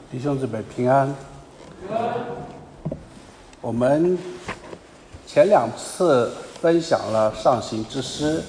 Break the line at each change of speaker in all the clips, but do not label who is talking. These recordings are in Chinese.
弟兄姊妹平安。我们前两次分享了上行之诗，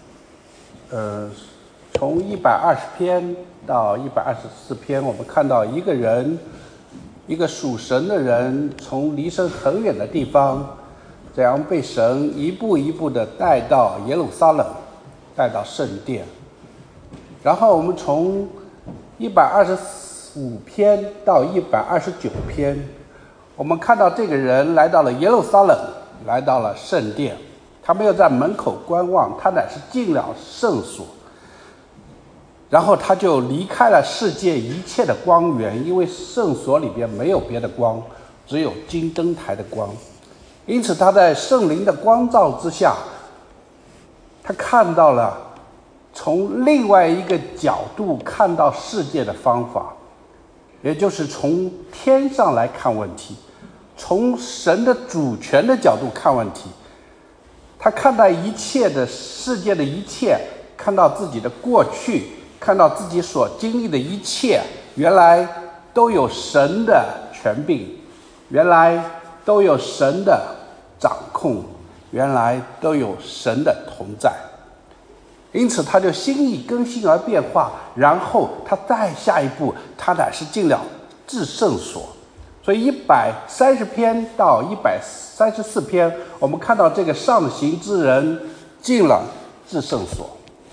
从120篇到124篇，我们看到一个人，一个属神的人，从离神很远的地方，怎样被神一步一步地带到耶路撒冷，带到圣殿。然后我们从125篇到129篇，我们看到这个人来到了耶路撒冷，来到了圣殿。他没有在门口观望，他乃是进了圣所，然后他就离开了世界一切的光源，因为圣所里边没有别的光，只有金灯台的光。因此他在圣灵的光照之下，他看到了从另外一个角度看到世界的方法，也就是从天上来看问题，从神的主权的角度看问题。他看待一切的世界的一切，看到自己的过去，看到自己所经历的一切，原来都有神的权柄，原来都有神的掌控，原来都有神的同在。因此他就心意更新而变化，然后他再下一步，他乃是进了至圣所。所以130篇到134篇，我们看到这个上行之人进了至圣所。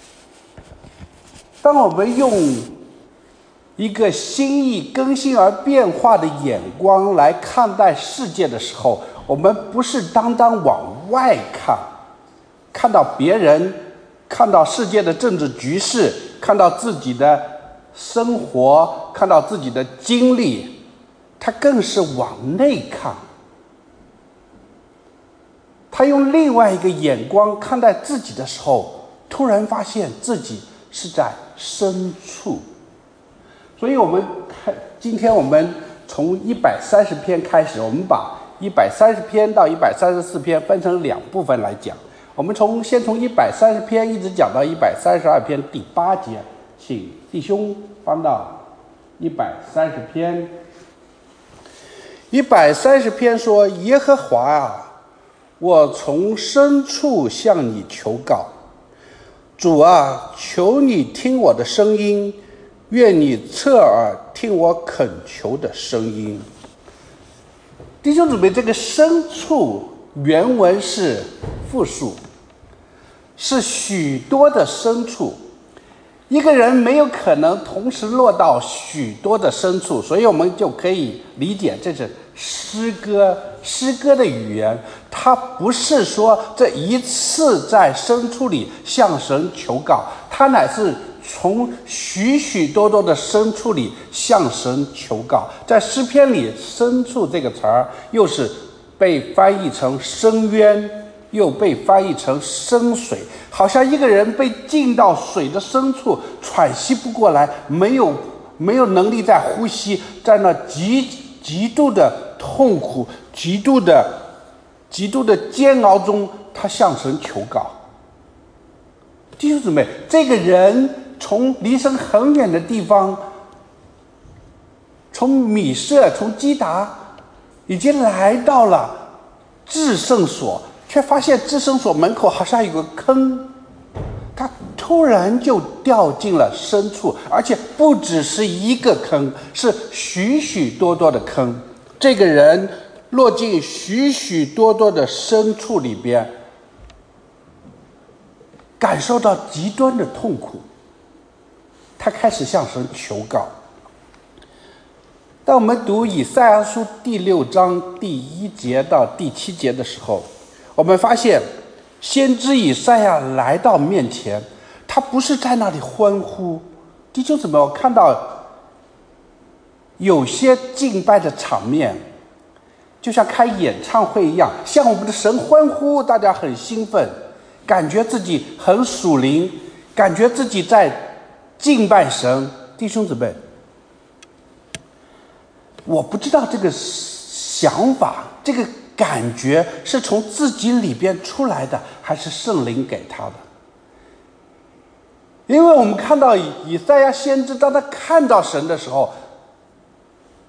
当我们用一个心意更新而变化的眼光来看待世界的时候，我们不是单单往外看，看到别人，看到世界的政治局势，看到自己的生活，看到自己的经历，他更是往内看。他用另外一个眼光看待自己的时候，突然发现自己是在深处。所以今天我们从130篇开始，我们把130篇到134篇分成2部分来讲。我们先从130篇一直讲到132篇第8节，请弟兄翻到130篇。130篇说：耶和华啊，我从深处向你求告。主啊，求你听我的声音，愿你侧耳听我恳求的声音。弟兄姊妹，这个深处原文是复数，是许多的深处。一个人没有可能同时落到许多的深处，所以我们就可以理解这是诗歌的语言。它不是说这一次在深处里向神求告，它乃是从许许多多的深处里向神求告。在诗篇里，深处这个词儿又是被翻译成深渊，又被翻译成深水，好像一个人被浸到水的深处，喘息不过来，没有能力再呼吸，在那极度的痛苦、极度的煎熬中，他向神求告。弟兄姊妹，这个人从离神很远的地方，从米舍、从基达，已经来到了至圣所，却发现至圣所门口好像有个坑，他突然就掉进了深处，而且不只是一个坑，是许许多多的坑。这个人落进许许多多的深处里边，感受到极端的痛苦，他开始向神求告。当我们读以赛亚书第6章第1节到第7节的时候，我们发现先知以赛亚来到面前，他不是在那里欢呼。弟兄姊妹，我看到有些敬拜的场面就像开演唱会一样，向我们的神欢呼，大家很兴奋，感觉自己很属灵，感觉自己在敬拜神。弟兄姊妹，我不知道这个想法，这个感觉是从自己里边出来的，还是圣灵给他的。因为我们看到以赛亚先知，当他看到神的时候，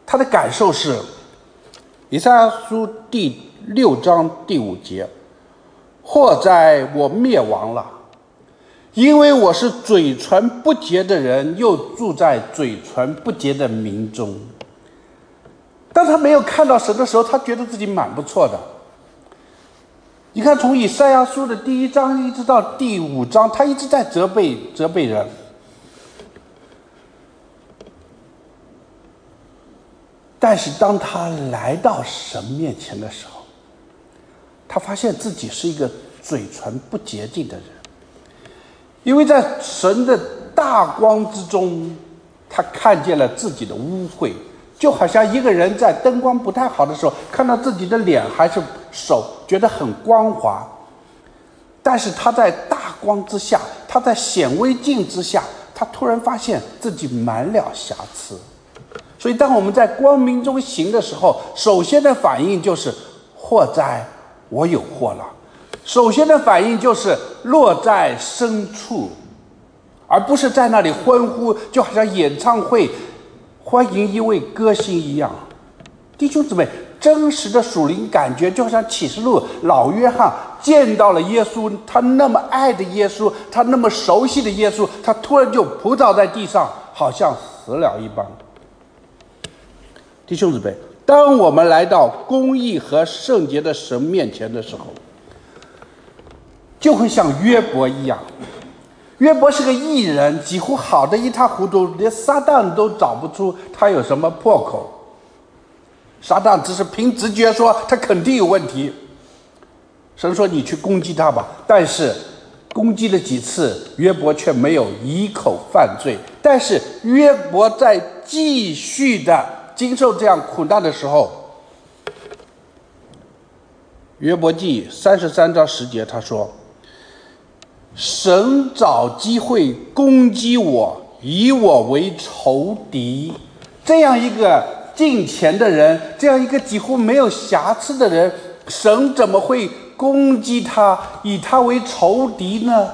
他的感受是，以赛亚书第6章第5节，祸哉我灭亡了，因为我是嘴唇不洁的人，又住在嘴唇不洁的民中。当他没有看到神的时候，他觉得自己蛮不错的。你看，从以赛亚书的第1章一直到第5章，他一直在责备人。但是当他来到神面前的时候，他发现自己是一个嘴唇不洁净的人，因为在神的大光之中，他看见了自己的污秽，就好像一个人在灯光不太好的时候，看到自己的脸还是手，觉得很光滑。但是他在大光之下，他在显微镜之下，他突然发现自己满了瑕疵。所以当我们在光明中行的时候，首先的反应就是祸哉我有祸了，首先的反应就是落在深处，而不是在那里欢呼，就好像演唱会欢迎一位歌星一样。弟兄姊妹，真实的属灵感觉就像启示录老约翰见到了耶稣，他那么爱的耶稣，他那么熟悉的耶稣，他突然就扑倒在地上，好像死了一般。弟兄姊妹，当我们来到公义和圣洁的神面前的时候，就会像约伯一样。约伯是个义人，几乎好的一塌糊涂，连撒旦都找不出他有什么破口。撒旦只是凭直觉说他肯定有问题，神说你去攻击他吧，但是攻击了几次，约伯却没有一口犯罪。但是约伯在继续的经受这样苦难的时候，约伯记33章10节他说，神找机会攻击我，以我为仇敌。这样一个敬虔的人，这样一个几乎没有瑕疵的人，神怎么会攻击他，以他为仇敌呢？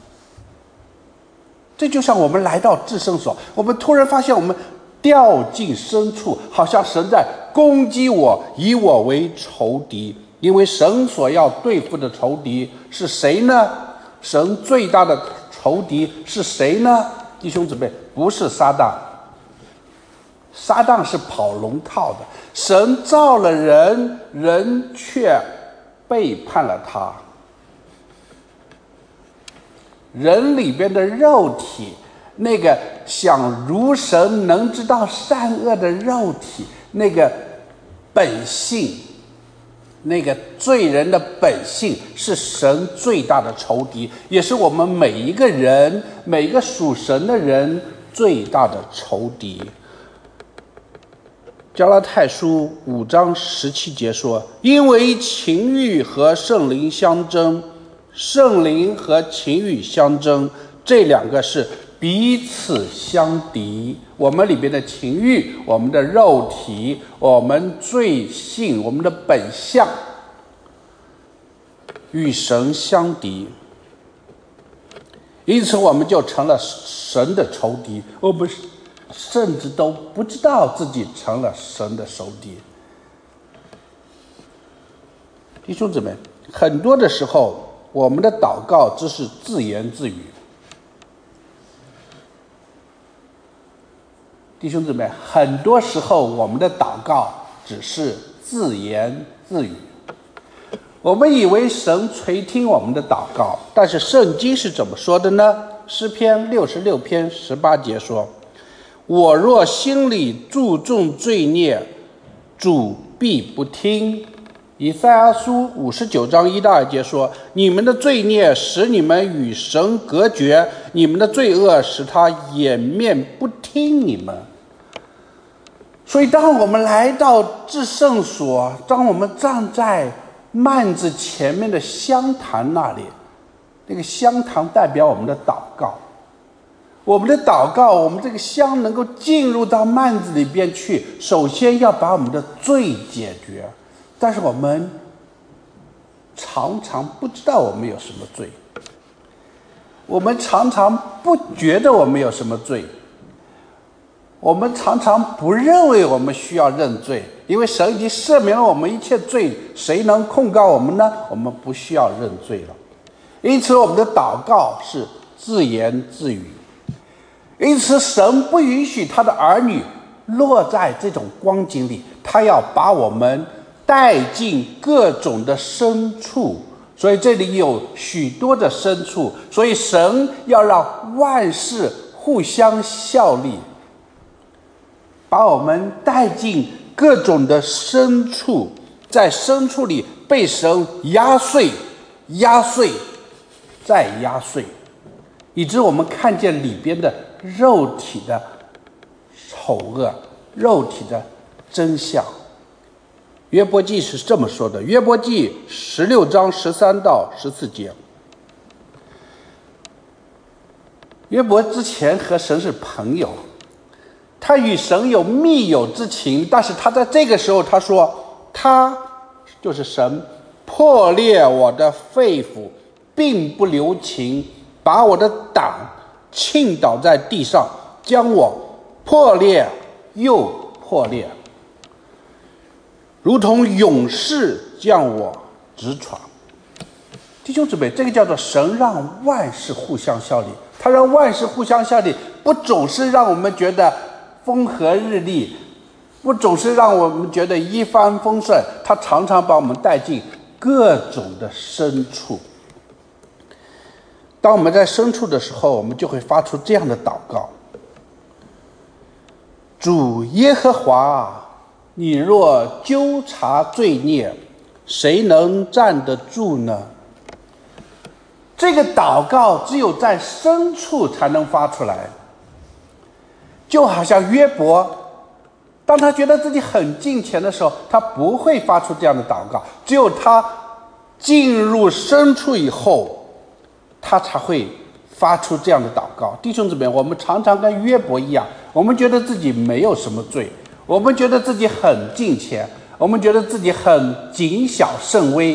这就像我们来到至圣所，我们突然发现我们掉进深处，好像神在攻击我，以我为仇敌。因为神所要对付的仇敌是谁呢？神最大的仇敌是谁呢？弟兄姊妹，不是撒旦，撒旦是跑龙套的。神造了人，人却背叛了他。人里边的肉体，那个想如神能知道善恶的肉体，那个本性，那个罪人的本性，是神最大的仇敌，也是我们每一个人，每一个属神的人最大的仇敌。加拉太书5章17节说，因为情欲和圣灵相争，圣灵和情欲相争，这两个是彼此相敌。我们里边的情欲，我们的肉体，我们罪性，我们的本相与神相敌，因此我们就成了神的仇敌，我们甚至都不知道自己成了神的仇敌。弟兄姊妹，很多的时候我们的祷告只是自言自语。弟兄姊妹，很多时候我们的祷告只是自言自语。我们以为神垂听我们的祷告，但是圣经是怎么说的呢？诗篇66篇18节说，我若心里注重罪孽，主必不听。以赛亚书59章1到2节说，你们的罪孽使你们与神隔绝，你们的罪恶使他掩面不听你们。所以当我们来到至圣所，当我们站在幔子前面的香坛那里，那个香坛代表我们的祷告，我们的祷告，我们这个香能够进入到幔子里边去，首先要把我们的罪解决。但是我们常常不知道我们有什么罪，我们常常不觉得我们有什么罪。 我们常常不认为我们需要认罪，因为神已经赦免了我们一切罪，谁能控告我们呢？我们不需要认罪了。因此我们的祷告是自言自语，因此神不允许他的儿女落在这种光景里，他要把我们带进各种的深处，所以这里有许多的深处，所以神要让万事互相效力，把我们带进各种的深处，在深处里被神压碎再压碎，以致我们看见里边的肉体的丑恶，肉体的真相。约伯记是这么说的，约伯记16章13到14节。约伯之前和神是朋友，他与神有密友之情，但是他在这个时候他说，他就是神破裂我的肺腑，并不留情，把我的胆倾倒在地上，将我破裂又破裂，如同勇士将我直闯。弟兄姊妹，这个叫做神让万事互相效力。他让万事互相效力，不总是让我们觉得风和日丽，不总是让我们觉得一帆风顺，他常常把我们带进各种的深处。当我们在深处的时候，我们就会发出这样的祷告：主耶和华，你若纠察罪孽，谁能站得住呢？这个祷告只有在深处才能发出来，就好像约伯，当他觉得自己很敬虔的时候，他不会发出这样的祷告，只有他进入深处以后，他才会发出这样的祷告。弟兄姊妹，我们常常跟约伯一样，我们觉得自己没有什么罪，我们觉得自己很敬虔，我们觉得自己很谨小慎微，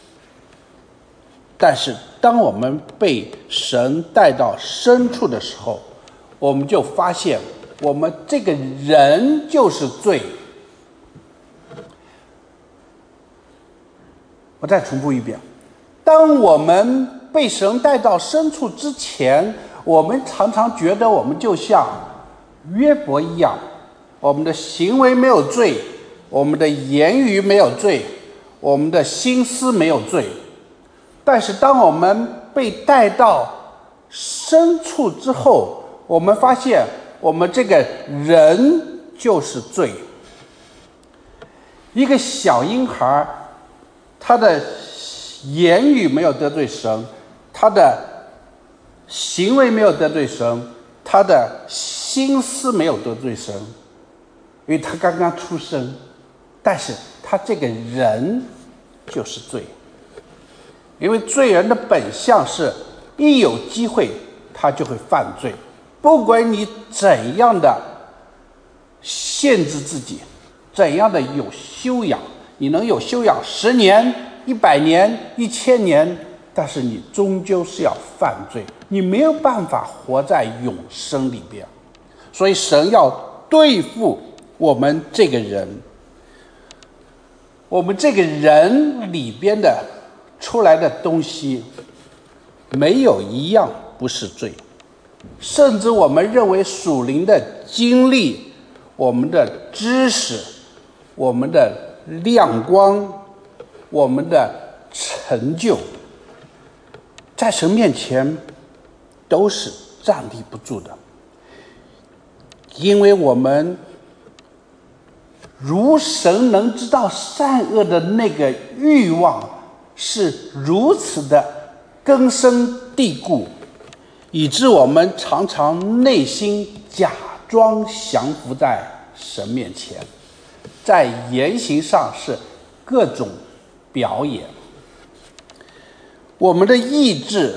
但是当我们被神带到深处的时候，我们就发现我们这个人就是罪。我再重复一遍，当我们被神带到深处之前，我们常常觉得我们就像约伯一样，我们的行为没有罪，我们的言语没有罪，我们的心思没有罪。但是当我们被带到深处之后，我们发现我们这个人就是罪。一个小婴孩，他的言语没有得罪神，他的行为没有得罪神，他的心思没有得罪神，因为他刚刚出生，但是他这个人就是罪。因为罪人的本相是一有机会他就会犯罪，不管你怎样的限制自己，怎样的有修养，你能有修养10年、100年、1000年，但是你终究是要犯罪，你没有办法活在永生里边。所以神要对付我们这个人，我们这个人里边的出来的东西没有一样不是罪，甚至我们认为属灵的经历，我们的知识，我们的亮光，我们的成就，在神面前都是站立不住的，因为我们如神能知道善恶的那个欲望是如此的根深蒂固，以致我们常常内心假装降服在神面前，在言行上是各种表演。我们的意志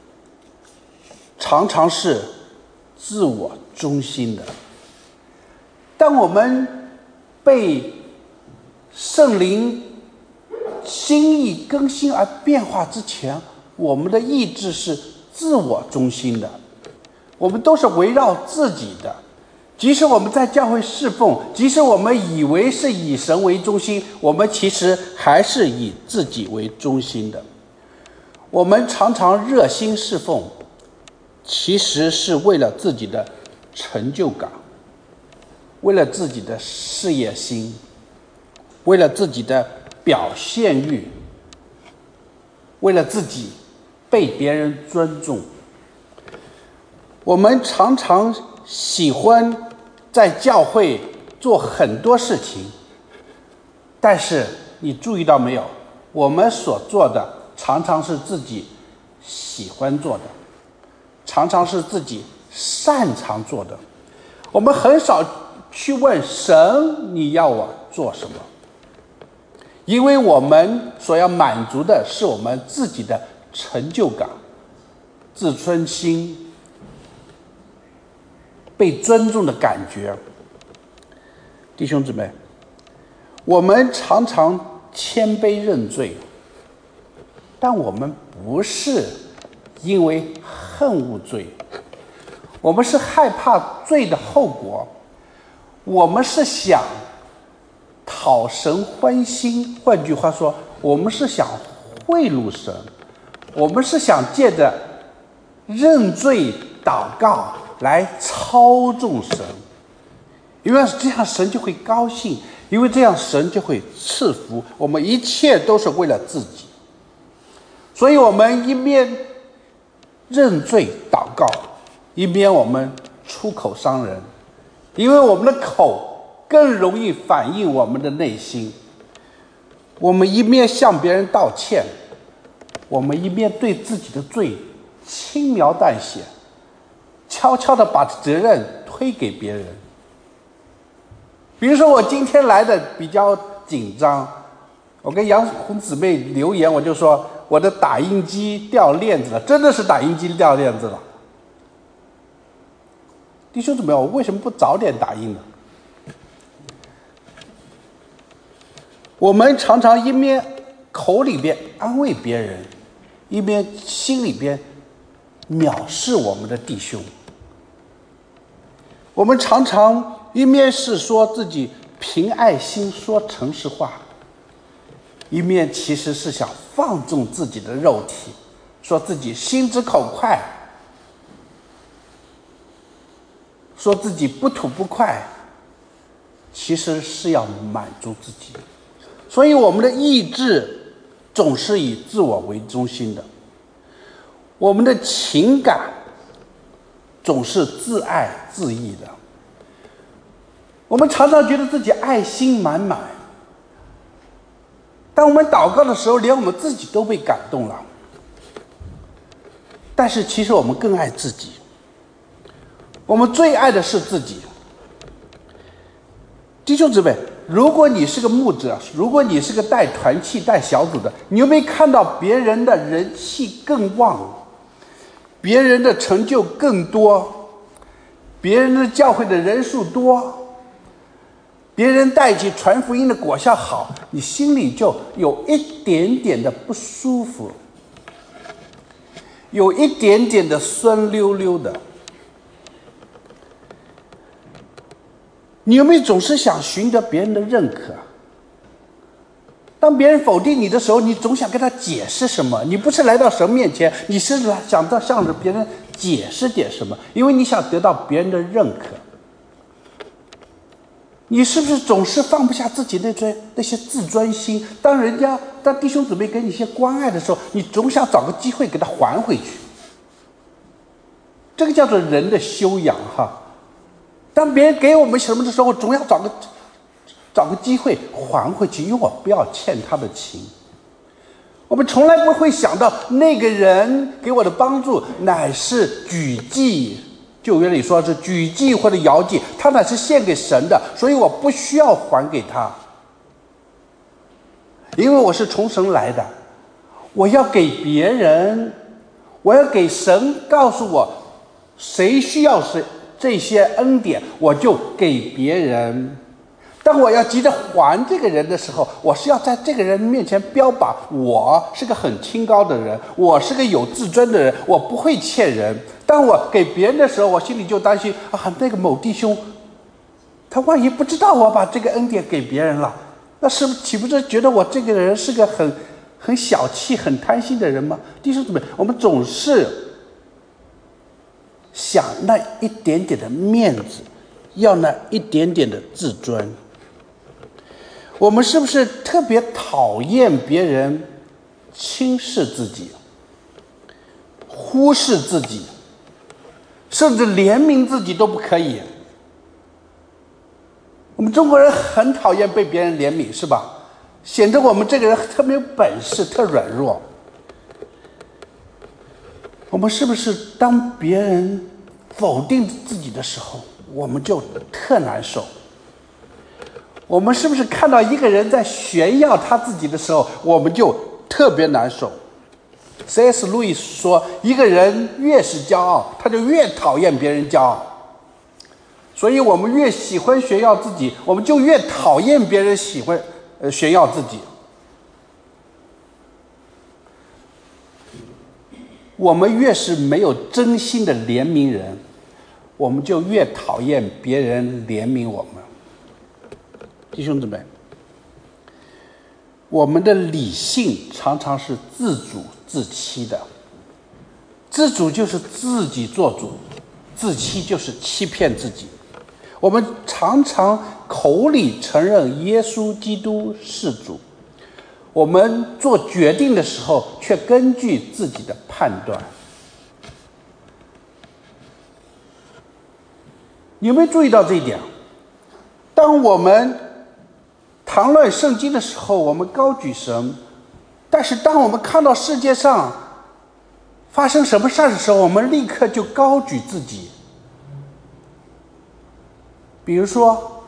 常常是自我中心的。当我们被圣灵心意更新而变化之前，我们的意志是自我中心的，我们都是围绕自己的， 即使我们在教会侍奉，即使我们以为是以神为中心，我们其实还是以自己为中心的。我们常常热心侍奉，其实是为了自己的成就感，为了自己的事业心，为了自己的表现欲，为了自己被别人尊重。我们常常喜欢在教会做很多事情，但是你注意到没有，我们所做的常常是自己喜欢做的，常常是自己擅长做的。我们很少去问神你要我做什么，因为我们所要满足的是我们自己的成就感、自尊心、被尊重的感觉。弟兄姊妹，我们常常谦卑认罪，但我们不是因为恨恶罪，我们是害怕罪的后果，我们是想讨神欢心。换句话说，我们是想贿赂神，我们是想借着认罪祷告来操纵神，因为这样神就会高兴，因为这样神就会赐福。我们一切都是为了自己，所以我们一面认罪祷告，一边我们出口伤人，因为我们的口更容易反映我们的内心。我们一面向别人道歉，我们一面对自己的罪轻描淡写，悄悄地把责任推给别人。比如说我今天来的比较紧张，我跟杨红姊妹留言，我就说我的打印机掉链子了，真的是打印机掉链子了。弟兄姊妹，我为什么不早点打印呢？我们常常一面口里边安慰别人，一边心里边藐视我们的弟兄。我们常常一面是说自己凭爱心说诚实话，一面其实是想放纵自己的肉体，说自己心直口快，说自己不吐不快，其实是要满足自己。所以我们的意志总是以自我为中心的，我们的情感总是自爱自义的。我们常常觉得自己爱心满满，当我们祷告的时候，连我们自己都被感动了。但是其实我们更爱自己，我们最爱的是自己。弟兄姊妹，如果你是个牧者，如果你是个带团契带小组的，你有没有看到别人的人气更旺，别人的成就更多，别人的教会的人数多，别人带起传福音的果效好，你心里就有一点点的不舒服，有一点点的酸溜溜的。你有没有总是想寻得别人的认可？当别人否定你的时候，你总想跟他解释什么？你不是来到神面前，你是想到向着别人解释点什么，因为你想得到别人的认可。你是不是总是放不下自己那些自尊心？当弟兄姊妹给你一些关爱的时候，你总想找个机会给他还回去。这个叫做人的修养哈。当别人给我们什么的时候，总要找个机会还回去，因为我不要欠他的情。我们从来不会想到那个人给我的帮助乃是举祭，旧约里说是举祭或者摇祭，他乃是献给神的，所以我不需要还给他，因为我是从神来的。我要给别人，我要给神告诉我谁需要这些恩典，我就给别人。当我要急着还这个人的时候，我是要在这个人面前标榜我是个很清高的人，我是个有自尊的人，我不会欠人。当我给别人的时候，我心里就担心啊，那个某弟兄他万一不知道我把这个恩典给别人了，那是不是岂不是觉得我这个人是个很小气、很贪心的人吗？弟兄姊妹，我们总是想那一点点的面子，要那一点点的自尊。我们是不是特别讨厌别人轻视自己、忽视自己，甚至怜悯自己都不可以？我们中国人很讨厌被别人怜悯，是吧？显得我们这个人特别有本事，特软弱。我们是不是当别人否定自己的时候，我们就特难受？我们是不是看到一个人在炫耀他自己的时候，我们就特别难受？ C.S. 路易斯说，一个人越是骄傲，他就越讨厌别人骄傲。所以我们越喜欢炫耀自己，我们就越讨厌别人喜欢炫耀自己。我们越是没有真心的怜悯人，我们就越讨厌别人怜悯我们。弟兄姊妹，我们的理性常常是自主自欺的。自主就是自己做主，自欺就是欺骗自己。我们常常口里承认耶稣基督是主，我们做决定的时候却根据自己的判断。你有没有注意到这一点？当我们谈论圣经的时候，我们高举神，但是当我们看到世界上发生什么事的时候，我们立刻就高举自己。比如说，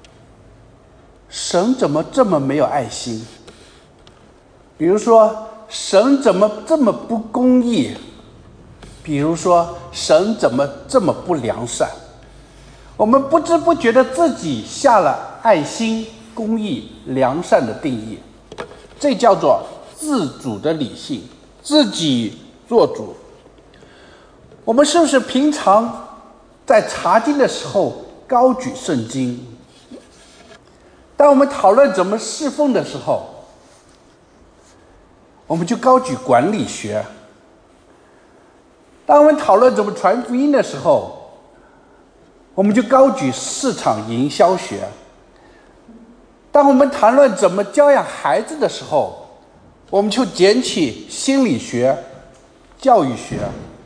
神怎么这么没有爱心？比如说，神怎么这么不公义？比如说，神怎么这么不良善？我们不知不觉的自己下了爱心、公义、良善的定义，这叫做自主的理性，自己做主。我们是不是平常在查经的时候高举圣经？当我们讨论怎么侍奉的时候，我们就高举管理学；当我们讨论怎么传福音的时候，我们就高举市场营销学；当我们谈论怎么教养孩子的时候，我们就捡起心理学、教育学；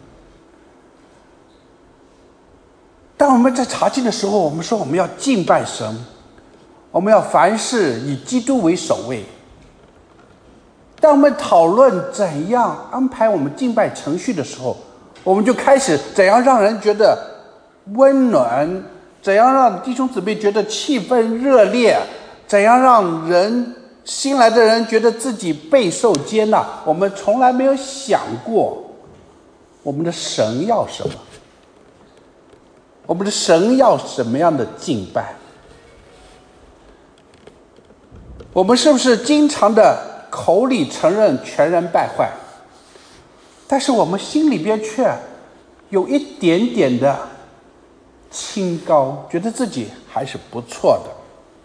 当我们在查经的时候，我们说我们要敬拜神，我们要凡事以基督为首位。当我们讨论怎样安排我们敬拜程序的时候，我们就开始怎样让人觉得温暖，怎样让弟兄姊妹觉得气氛热烈，怎样让新来的人觉得自己备受接纳。我们从来没有想过我们的神要什么，我们的神要什么样的敬拜。我们是不是经常的口里承认全人败坏，但是我们心里边却有一点点的清高，觉得自己还是不错的？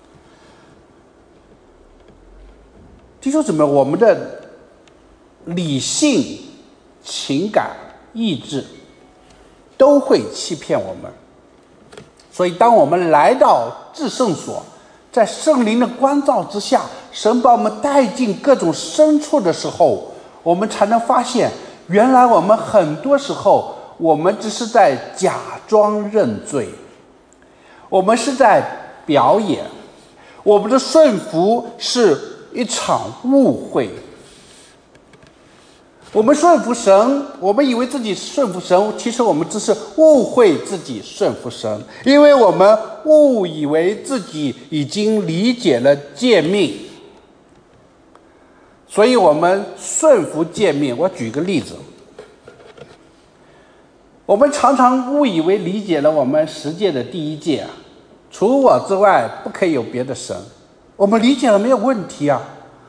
弟兄姊妹，我们的理性、情感、意志都会欺骗我们。所以当我们来到至圣所，在圣灵的光照之下，神把我们带进各种深处的时候，我们才能发现，原来我们很多时候我们只是在假装认罪，我们是在表演，我们的顺服是一场误会。我们顺服神，我们以为自己顺服神，其实我们只是误会自己顺服神，因为我们误以为自己已经理解了诫命，所以我们顺服诫命。我举个例子，我们常常误以为理解了我们10诫的第1诫，除我之外不可以有别的神，我们理解了没有问题啊。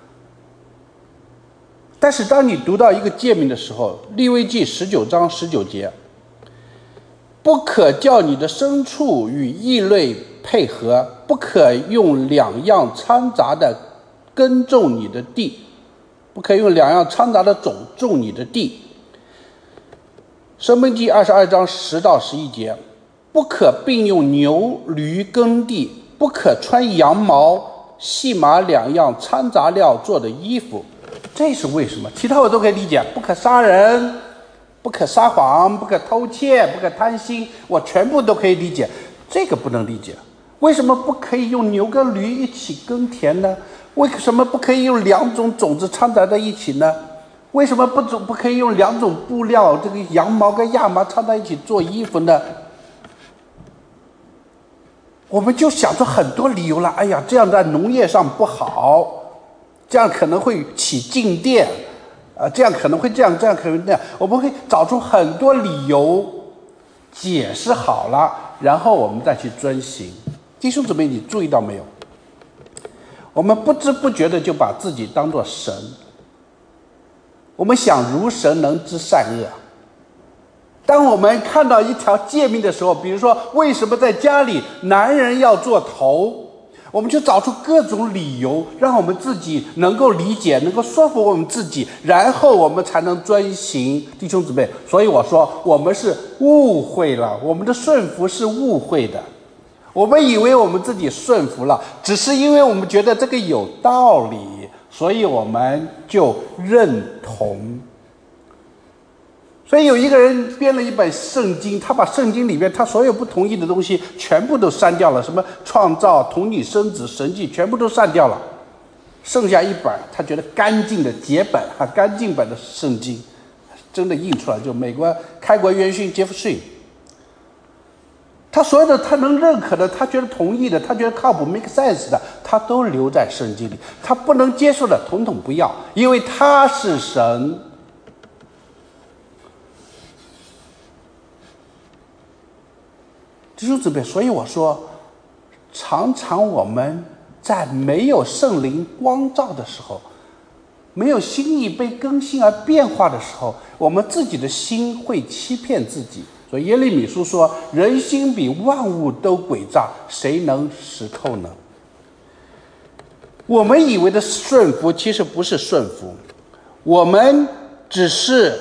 但是当你读到一个诫命的时候，利未记19章19节，不可叫你的牲畜与异类配合，不可用两样掺杂的耕种你的地，不可用两样掺杂的种种你的地。申命记22章10到11节，不可并用牛驴耕地，不可穿羊毛细麻两样掺杂料做的衣服。这是为什么？其他我都可以理解，不可杀人，不可撒谎，不可偷窃，不可贪心，我全部都可以理解。这个不能理解，为什么不可以用牛跟驴一起耕田呢？为什么不可以用两种种子掺杂在一起呢？为什么不可以用两种布料，这个羊毛跟亚麻掺在一起做衣服呢？我们就想出很多理由了。哎呀，这样在农业上不好，这样可能会起静电，这样可能会这样，这样可能会那样。我们会找出很多理由，解释好了，然后我们再去遵行。弟兄姊妹，你注意到没有？我们不知不觉的就把自己当作神。我们想如神能知善恶。当我们看到一条诫命的时候，比如说为什么在家里男人要做头，我们就找出各种理由，让我们自己能够理解，能够说服我们自己，然后我们才能遵行。弟兄姊妹，所以我说我们是误会了，我们的顺服是误会的。我们以为我们自己顺服了，只是因为我们觉得这个有道理，所以我们就认同。所以有一个人编了一本圣经，他把圣经里面他所有不同意的东西全部都删掉了，什么创造、童女生子、神迹全部都删掉了，剩下一本他觉得干净的节本干净本的圣经，真的印出来，就美国开国元勋杰弗逊。他所有的他能认可的，他觉得同意的，他觉得靠谱 make sense 的，他都留在圣经里。他不能接受的统统不要，因为他是神。弟兄姊妹，所以我说，常常我们在没有圣灵光照的时候，没有心意被更新而变化的时候，我们自己的心会欺骗自己。所以耶利米书说，人心比万物都诡诈，谁能识透呢？我们以为的顺服其实不是顺服，我们只是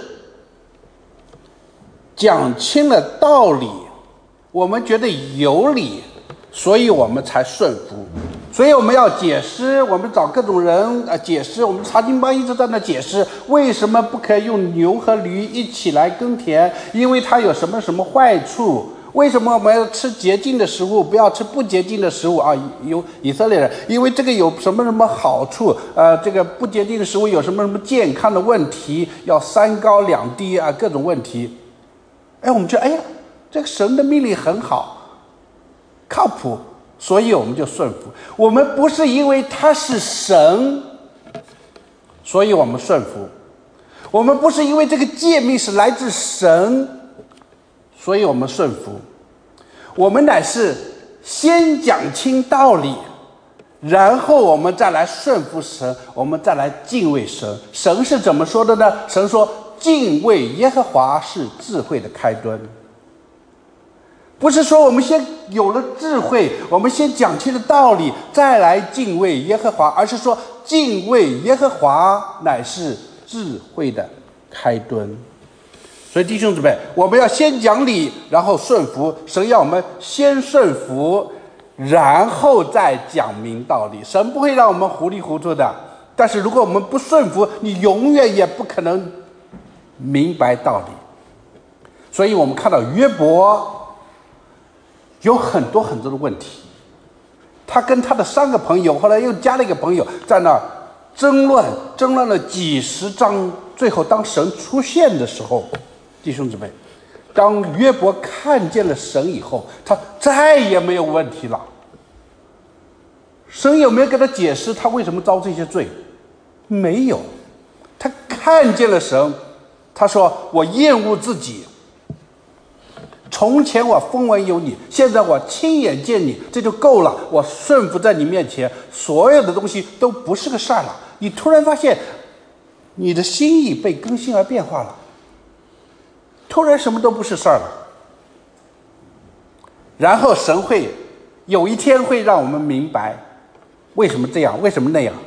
讲清了道理，我们觉得有理，所以我们才顺服。所以我们要解释，我们找各种人解释，我们查经班一直在那解释为什么不可以用牛和驴一起来耕田，因为它有什么什么坏处。为什么我们要吃洁净的食物，不要吃不洁净的食物啊？有以色列人，因为这个有什么什么好处，这个不洁净的食物有什么什么健康的问题，要3高2低啊，各种问题。我们觉得，这个神的命令很好，靠谱，所以我们就顺服。我们不是因为他是神，所以我们顺服。我们不是因为这个诫命是来自神，所以我们顺服。我们乃是先讲清道理，然后我们再来顺服神，我们再来敬畏神。神是怎么说的呢？神说，敬畏耶和华是智慧的开端。不是说我们先有了智慧，我们先讲清了道理，再来敬畏耶和华，而是说敬畏耶和华乃是智慧的开端。所以弟兄姊妹，我们要先讲理，然后顺服。神要我们先顺服，然后再讲明道理。神不会让我们糊里糊涂的，但是如果我们不顺服，你永远也不可能明白道理。所以我们看到约伯有很多很多的问题，他跟他的3个朋友，后来又加了一个朋友，在那儿争论了几十章，最后当神出现的时候，弟兄姊妹，当约伯看见了神以后，他再也没有问题了。神有没有给他解释他为什么遭这些罪？没有。他看见了神，他说，我厌恶自己，从前我风闻有你，现在我亲眼见你，这就够了。我顺服在你面前，所有的东西都不是个事儿了。你突然发现你的心意被更新而变化了，突然什么都不是事儿了。然后神会有一天会让我们明白为什么这样，为什么那样。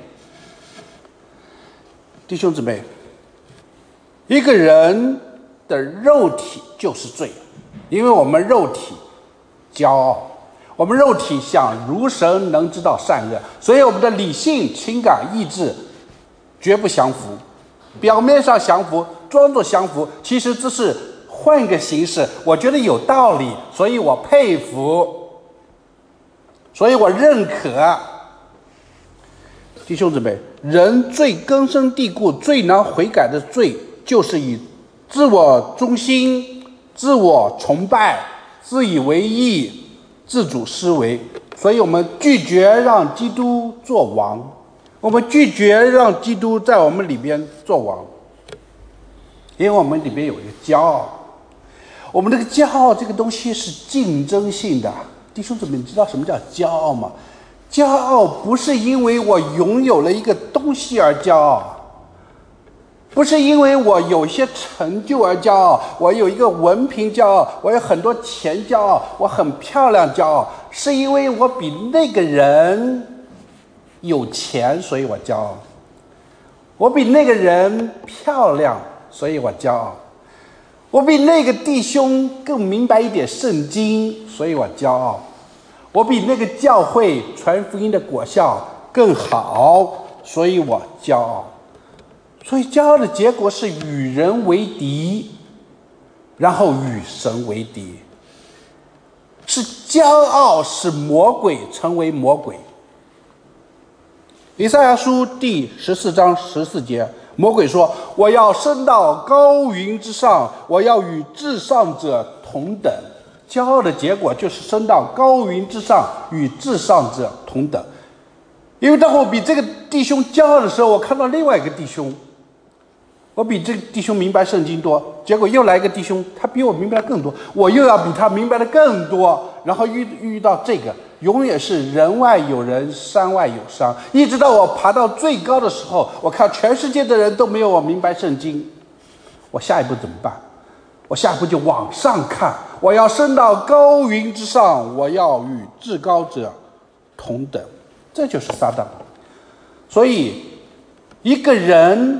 弟兄姊妹，一个人的肉体就是罪，因为我们肉体骄傲，我们肉体想如神能知道善恶，所以我们的理性、情感、意志绝不降服。表面上降服，装作降服，其实只是换个形式。我觉得有道理，所以我佩服，所以我认可。弟兄姊妹，人最根深蒂固、最难悔改的罪，就是以自我中心、自我崇拜、自以为意、自主思维。所以我们拒绝让基督做王，我们拒绝让基督在我们里边做王，因为我们里边有一个骄傲。我们这个骄傲这个东西是竞争性的。弟兄姊妹，你知道什么叫骄傲吗？骄傲不是因为我拥有了一个东西而骄傲，不是因为我有些成就而骄傲，我有一个文凭骄傲，我有很多钱骄傲，我很漂亮骄傲，是因为我比那个人有钱，所以我骄傲；我比那个人漂亮，所以我骄傲；我比那个弟兄更明白一点圣经，所以我骄傲；我比那个教会传福音的果效更好，所以我骄傲。所以骄傲的结果是与人为敌，然后与神为敌。是骄傲使魔鬼成为魔鬼。以赛亚书第14章14节，魔鬼说：我要升到高云之上，我要与至上者同等。骄傲的结果就是升到高云之上，与至上者同等。因为当我比这个弟兄骄傲的时候，我看到另外一个弟兄，我比这个弟兄明白圣经多，结果又来一个弟兄，他比我明白更多，我又要比他明白的更多，然后遇到这个，永远是人外有人，山外有山。一直到我爬到最高的时候，我看全世界的人都没有我明白圣经，我下一步怎么办？我下一步就往上看，我要升到高云之上，我要与至高者同等。这就是撒旦。所以一个人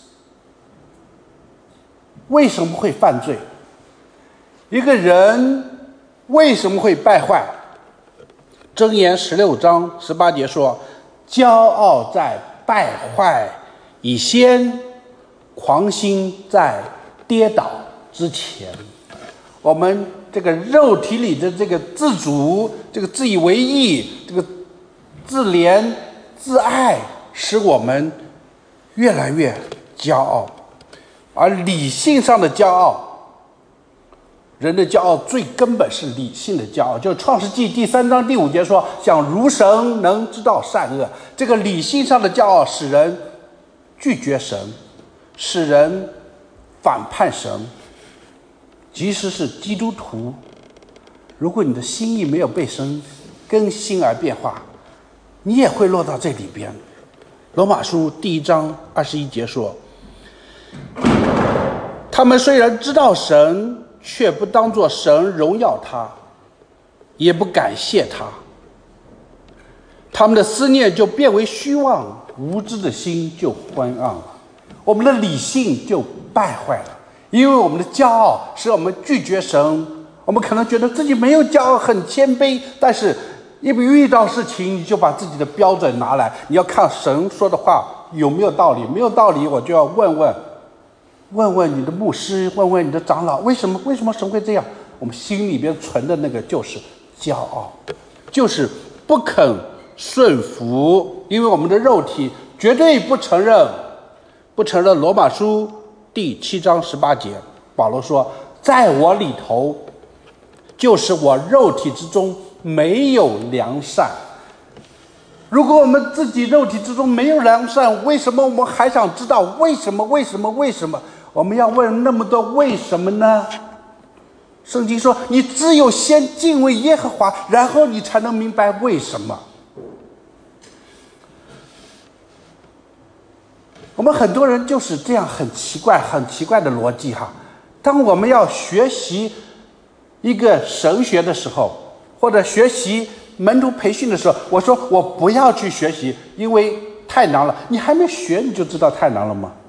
为什么会犯罪？一个人为什么会败坏？箴言16章18节说：骄傲在败坏以先，狂心在跌倒之前。我们这个肉体里的这个自主，这个自以为意，这个自怜自爱，使我们越来越骄傲。而理性上的骄傲，人的骄傲最根本是理性的骄傲，就是创世纪第3章第5节说：想如神能知道善恶。这个理性上的骄傲使人拒绝神，使人反叛神。即使是基督徒，如果你的心意没有被神更新而变化，你也会落到这里边。罗马书第1章21节说：他们虽然知道神，却不当作神荣耀他，也不感谢他，他们的思念就变为虚妄，无知的心就昏暗了。我们的理性就败坏了，因为我们的骄傲使我们拒绝神。我们可能觉得自己没有骄傲，很谦卑，但是一遇到事情你就把自己的标准拿来，你要看神说的话有没有道理，没有道理我就要问问你的牧师，问问你的长老，为什么神会这样？我们心里边存的那个就是骄傲，就是不肯顺服，因为我们的肉体绝对不承认。罗马书第7章18节，保罗说：在我里头，就是我肉体之中没有良善。如果我们自己肉体之中没有良善，为什么我们还想知道为什么？我们要问那么多为什么呢？圣经说，你只有先敬畏耶和华，然后你才能明白为什么。我们很多人就是这样很奇怪的逻辑哈。当我们要学习一个神学的时候，或者学习门徒培训的时候，我说我不要去学习，因为太难了。你还没学你就知道太难了吗？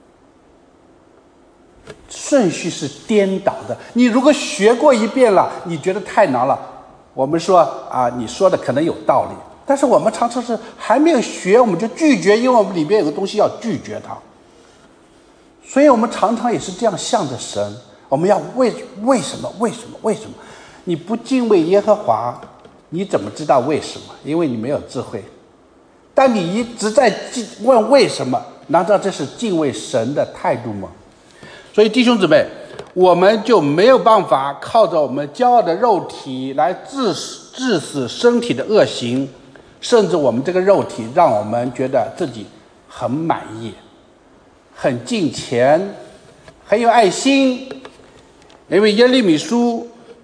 顺序是颠倒的。你如果学过一遍了，你觉得太难了，我们说啊，你说的可能有道理，但是我们常常是还没有学我们就拒绝，因为我们里面有个东西要拒绝它。所以我们常常也是这样向着神，我们要为什么？你不敬畏耶和华，你怎么知道为什么？因为你没有智慧。当你一直在问为什么，难道这是敬畏神的态度吗？所以弟兄姊妹，我们就没有办法靠着我们骄傲的肉体来致死身体的恶行，甚至我们这个肉体让我们觉得自己很满意，很敬虔，很有爱心。因为耶利米书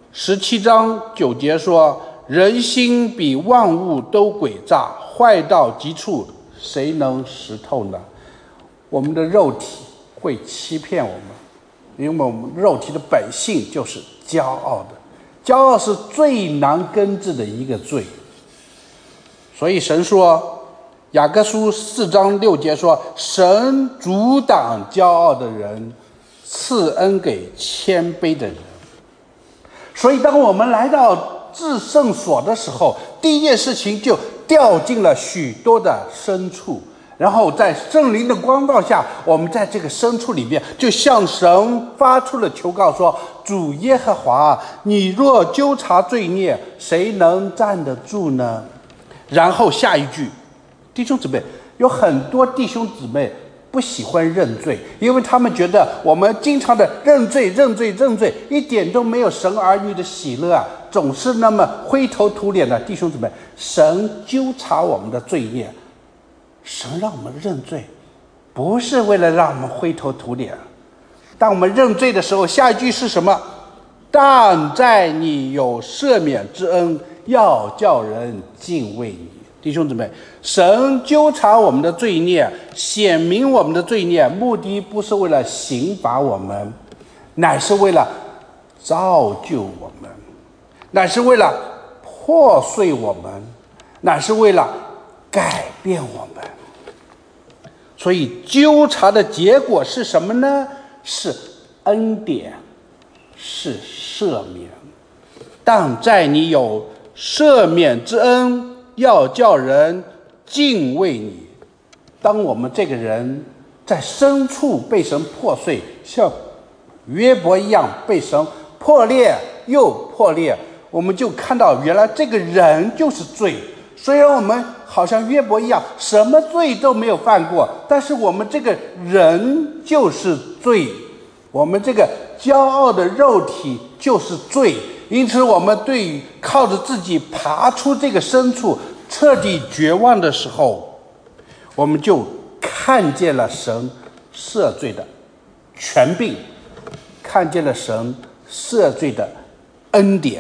17章9节说，人心比万物都诡诈，坏到极处，谁能识透呢？我们的肉体会欺骗我们，因为我们肉体的本性就是骄傲的，骄傲是最难根治的一个罪。所以神说，雅各书4章6节说，神阻挡骄傲的人，赐恩给谦卑的人。所以当我们来到至圣所的时候，第一件事情就掉进了许多的深处，然后在圣灵的光照下，我们在这个深处里面就向神发出了求告，说，主耶和华，你若纠察罪孽，谁能站得住呢？然后下一句，弟兄姊妹，有很多弟兄姊妹不喜欢认罪，因为他们觉得我们经常的认罪，一点都没有神儿女的喜乐啊，总是那么灰头土脸的。弟兄姊妹，神纠察我们的罪孽，神让我们认罪，不是为了让我们灰头土脸。当我们认罪的时候，下一句是什么？但在你有赦免之恩，要叫人敬畏你。弟兄姊妹，神纠察我们的罪孽，显明我们的罪孽，目的不是为了刑罚我们，乃是为了造就我们，乃是为了破碎我们，乃是为了改变我们。所以纠察的结果是什么呢？是恩典，是赦免。但在你有赦免之恩，要叫人敬畏你。当我们这个人在深处被神破碎，像约伯一样被神破裂又破裂，我们就看到原来这个人就是罪。虽然我们好像约伯一样什么罪都没有犯过，但是我们这个人就是罪，我们这个骄傲的肉体就是罪。因此我们对于靠着自己爬出这个深处彻底绝望的时候，我们就看见了神赦罪的权柄，看见了神赦罪的恩典。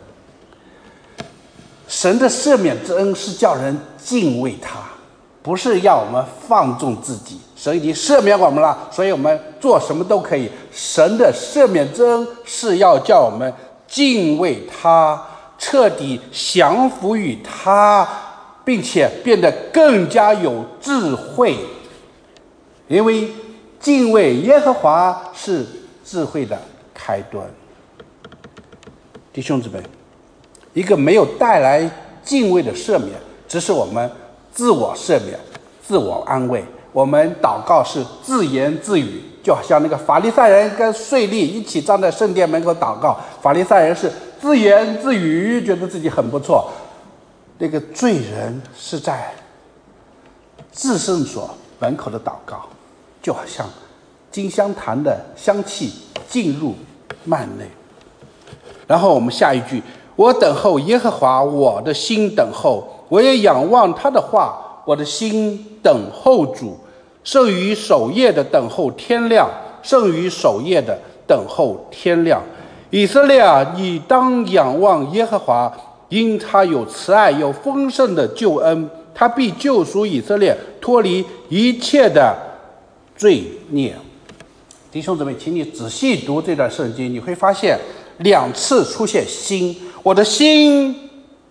神的赦免之恩是叫人敬畏他，不是要我们放纵自己。神已经赦免我们了，所以我们做什么都可以。神的赦免之恩是要叫我们敬畏他，彻底降服于他，并且变得更加有智慧。因为敬畏耶和华是智慧的开端。弟兄姊妹，一个没有带来敬畏的赦免，只是我们自我赦免、自我安慰。我们祷告是自言自语，就好像那个法利赛人跟税吏一起站在圣殿门口祷告，法利赛人是自言自语，觉得自己很不错，那个罪人是在至圣所门口的祷告，就好像金香坛的香气进入幔内。然后我们下一句，我等候耶和华，我的心等候，我也仰望他的话，我的心等候主，胜于守夜的等候天亮，胜于守夜的等候天亮。以色列啊，你当仰望耶和华，因他有慈爱，有丰盛的救恩，他必救赎以色列，脱离一切的罪孽。弟兄姊妹，请你仔细读这段圣经，你会发现2次出现心，我的心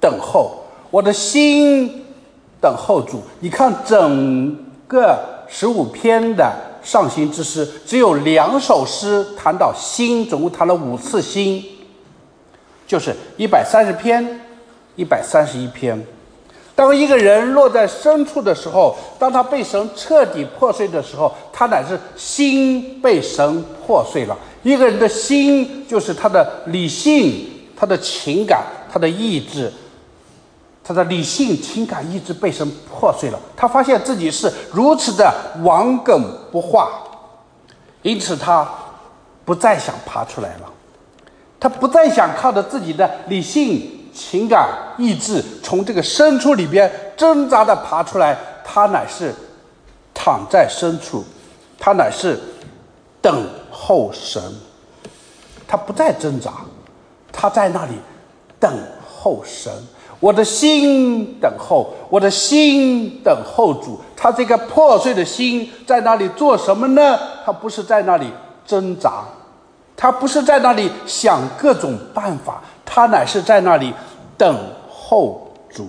等候，我的心等候主。你看整个15篇的上行之诗，只有2首诗谈到心，总共谈了5次心，就是130篇、131篇。当一个人落在深处的时候，当他被神彻底破碎的时候，他乃是心被神破碎了。一个人的心就是他的理性、他的情感、他的意志，他的理性、情感、意志被神破碎了。他发现自己是如此的顽梗不化，因此他不再想爬出来了，他不再想靠着自己的理性、情感、意志从这个深处里边挣扎的爬出来，他乃是躺在深处，他乃是等候神。他不再挣扎，他在那里等候神。我的心等候，我的心等候主。他这个破碎的心在那里做什么呢？他不是在那里挣扎，他不是在那里想各种办法，他乃是在那里等候主。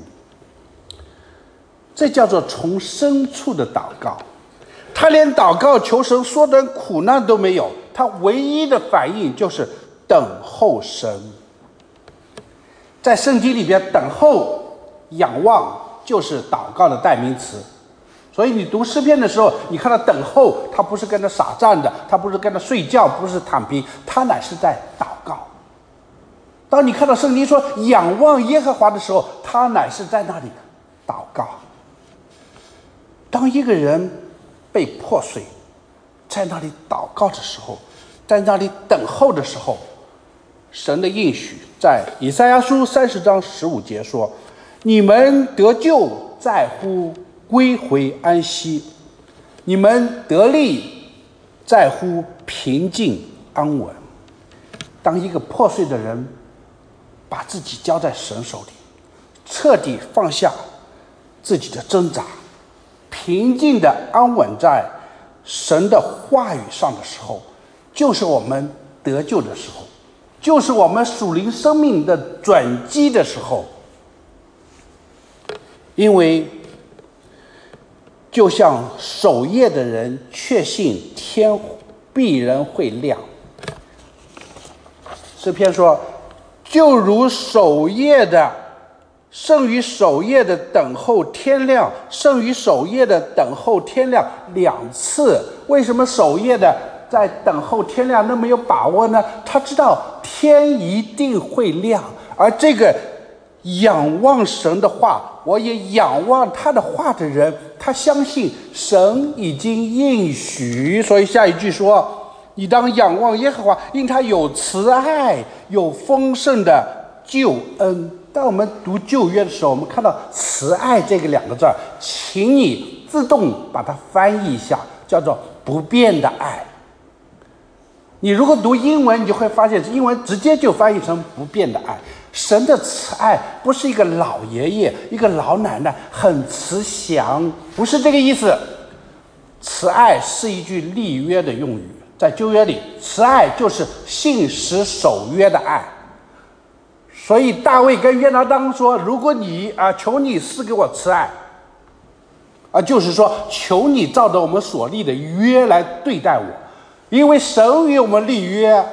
这叫做从深处的祷告。他连祷告求神缩短苦难都没有，他唯一的反应就是等候神。在圣经里边，等候、仰望就是祷告的代名词。所以你读诗篇的时候，你看到等候，他不是跟着傻站的，他不是跟着睡觉，不是躺平，他乃是在祷告。当你看到圣经说仰望耶和华的时候，他乃是在那里祷告。当一个人被破碎，在那里祷告的时候，在那里等候的时候，神的应许在以赛亚书30章15节说：你们得救在乎归回安息，你们得力在乎平静安稳。当一个破碎的人把自己交在神手里，彻底放下自己的挣扎，平静的安稳在神的话语上的时候，就是我们得救的时候，就是我们属灵生命的转机的时候。因为就像守夜的人确信天必然会亮，诗篇说，就如守夜的胜于守夜的等候天亮，胜于守夜的等候天亮2次。为什么守夜的在等候天亮那么有把握呢？他知道天一定会亮，而这个仰望神的话，我也仰望他的话的人，他相信神已经应许。所以下一句说，你当仰望耶和华，因他有慈爱，有丰盛的救恩。当我们读旧约的时候，我们看到慈爱这个2个字，请你自动把它翻译一下，叫做不变的爱。你如果读英文，你就会发现英文直接就翻译成不变的爱。神的慈爱不是一个老爷爷、一个老奶奶很慈祥，不是这个意思。慈爱是一句立约的用语，在旧约里，慈爱就是信实守约的爱。所以大卫跟约拿单说，如果你求你赐给我慈爱，就是说求你照着我们所立的约来对待我，因为神与我们立约，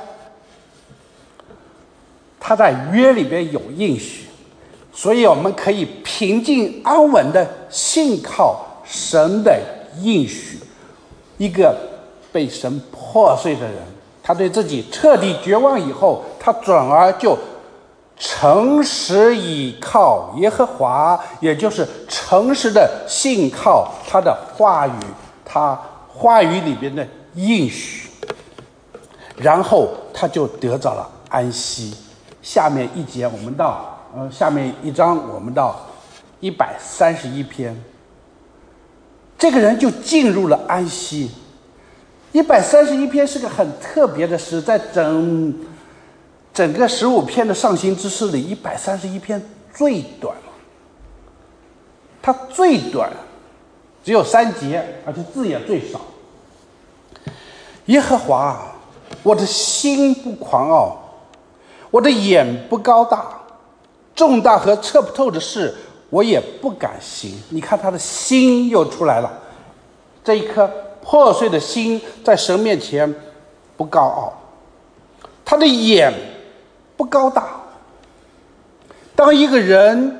他在约里边有应许，所以我们可以平静安稳的信靠神的应许。一个被神破碎的人，他对自己彻底绝望以后，他转而就诚实倚靠耶和华，也就是诚实的信靠他的话语，他话语里边的应许，然后他就得到了安息。下面一节我们到下面一章我们到131篇，这个人就进入了安息。131篇是个很特别的诗，在整个15篇的上行之诗里，131篇最短了。它最短，只有3节，而且字也最少。耶和华，我的心不狂傲，我的眼不高大， 重大和测不透的事，我也不敢行。你看他的心又出来了，这一颗破碎的心在神面前不高傲，他的眼不高大。当一个人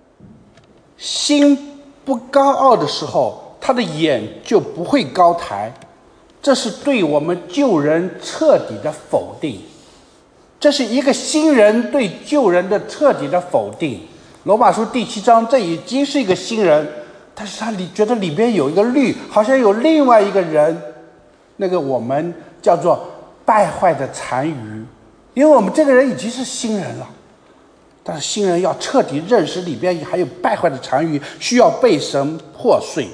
心不高傲的时候，他的眼就不会高抬，这是对我们旧人彻底的否定，这是一个新人对旧人的彻底的否定。罗马书第7章，这已经是一个新人，但是他觉得里边有一个律，好像有另外一个人，那个我们叫做败坏的残余，因为我们这个人已经是新人了，但是新人要彻底认识里边还有败坏的残余，需要被神破碎。